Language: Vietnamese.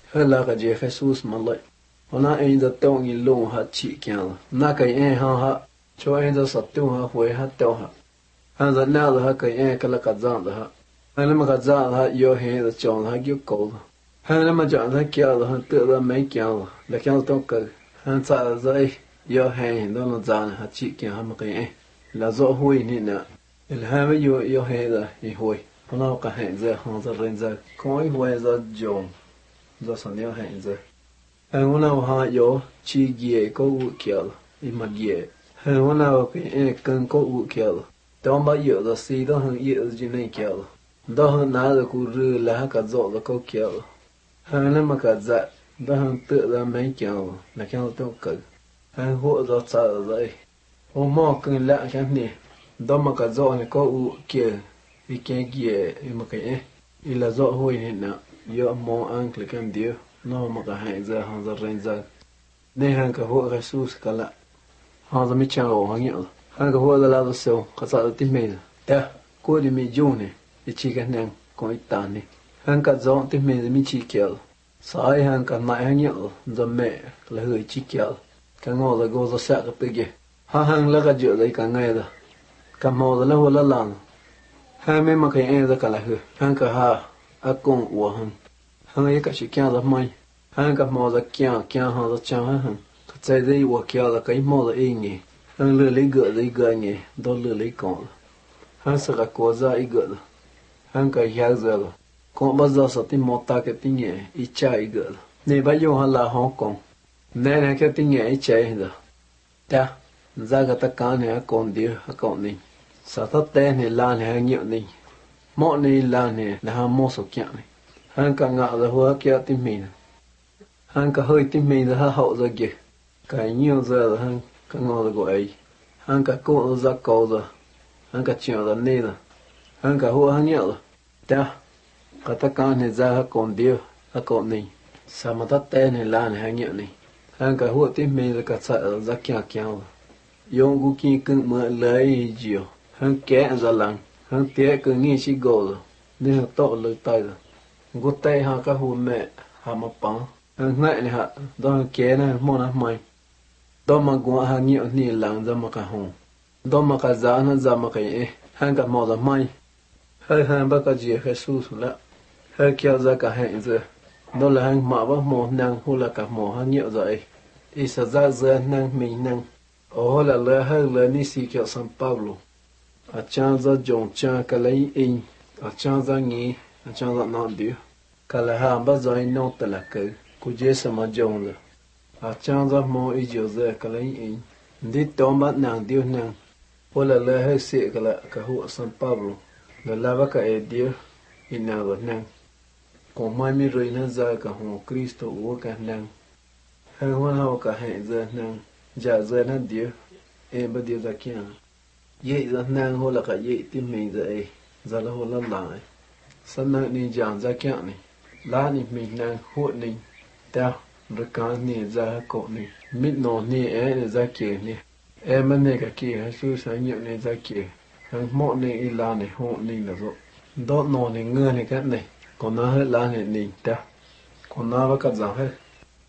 hơn là cái Jesus mà lại ona anh giờ tông in lung hạt chỉ kiang na cái anh ha cho anh giờ sát tung ha huệ ha tao ha han giờ nào ha cái anh cái là cái dạng đó ha han mà cái dạng ha yo he giờ chọn ha kêu cầu han mà chọn ha kêu ha tự là mấy kêu là kêu tao cái han sa giờ yo he đó là dạng ha chỉ kiang ha mà cái anh là do huệ nè nè là hai mấy yo he là huệ ona cái hàng giờ han giờ lên giờ coi huệ giờ chọn giờ sản nhau hàng giờ hàng nào họ có chi ghế có vũ kiểu mà ghế hàng nào cái cần có vũ kiểu đó mà giờ là xí đó hàng giờ gì này kiểu đó hàng nào là cứ rư là cả dọ là có kiểu hàng nào mà cả dạ đó hàng tự là mấy kiểu là cái nào tôi cần hàng hộ đó sợ rồi hôm mò cần lạ cái này đó mà cả dọ này có vũ kiểu vì cái ghế mà cái là dọ hồi này nè giờ mò ăn cái cái điều nó mà cả hai giờ hàng giờ rèn giờ nên hàng cả hộ Jesus cả lạ hàng giờ mới chào hàng nhở hàng cả hộ là lao sâu cả sao tìm mình ta cô đi mình dùng này thì chỉ cái năng có ít tàn này hàng cả dọn tìm mình mới chỉ kéo sai hàng cả nãy hàng nhở giờ mẹ là hơi chỉ kéo cái ngõ là go ra sạc cái gì hàng là cái chỗ đấy cả ngày rồi cả mò là hồ là làng hàng mấy mà cái em ra cả là hơi hàng cả ha à con uổng hàng ấy cả chỉ kéo là mai hàng cả mò là kéo hàng là chăng hàng cái trái đấy uổng kéo là cái mò là yên nhỉ hàng lừa lấy gỡ nhỉ đó lừa lấy con hàng sẽ cả cố ra ý gỡ hàng cả hiểu giờ con bao giờ sẽ tìm một ta cái tiếng nhỉ ý chạy gỡ này bây giờ hàng là Hong Kong này cái tiếng nhỉ ý chạy rồi ta ra cái tất cả này con đi con này sao tất tên này là này nhiều này mọi này là này là hàng mua số kiện này hàng cả ngạo rồi hoa kia tìm mình hàng cả hơi tìm mình rồi hậu rồi kìa cái nhiều giờ rồi hàng cả ngạo rồi gọi ấy hàng cả cô ra cầu rồi hàng cả chiều rồi nè rồi hàng cả hoa hàng nhiều rồi ta cả tất cả này ra còn điều còn này sao mà tất tên này là này hàng nhiều này hàng cả hoa tìm mình rồi cả sợ ra kia kia rồi dùng cú kia cưng mượn lấy chiều hàng kẻ ra lăng hàng tía cứ nghĩ chỉ gồ rồi nên hàng tội lời tay rồi gút tay hàng cả hùn mẹ hàng mà bắn hàng ngại này hả đó hàng kẻ này món ăn mày đó mà gua hàng nhiều nì lăng ra mà cả hùng đó mà cả giá nó ra mà cái hàng cả mò ra mày hơi hàng bác cả gì Jesus là hơi kéo ra cả hẹn rồi đó là hàng mạ bác mò năng hoặc là cả mò hàng nhiều rồi ý sẽ ra giờ năng mình năng ồ là lỡ hơi lỡ ní xì kéo San Pablo à chăng ra dòng chăng cái lấy in à chăng ra nghĩ à chăng ra non điều cái là hàng bắt giờ in nốt là cái cô dễ sao mà dòng rồi à chăng ra mò ý chiều giờ cái lấy in đi tóm bắt nàng điều nàng hoặc là lỡ hơi xị cái là cái hộ San Pablo là la bắt cái điều in nào rồi nàng còn mai mi rồi nó ra cái hồ Cristo của cái nàng hay hoàn hảo cả hệ giờ nàng giả giờ nó điều em bắt điều ra kia vậy giờ nàng hồ là cái vậy tìm mình vậy giờ là hồ là lại sân nàng đi giảng ra kia này lá này mình nàng hộ này ta rồi cả này ra cổ này mít nọ này em ra kia này em bên này cái kia hay sư sáng nhiều này ra kia hàng mọi này là này hộ này là rồi đó nọ này ngơ này cái này còn nó hết lá này ta còn nó với cả giảng hết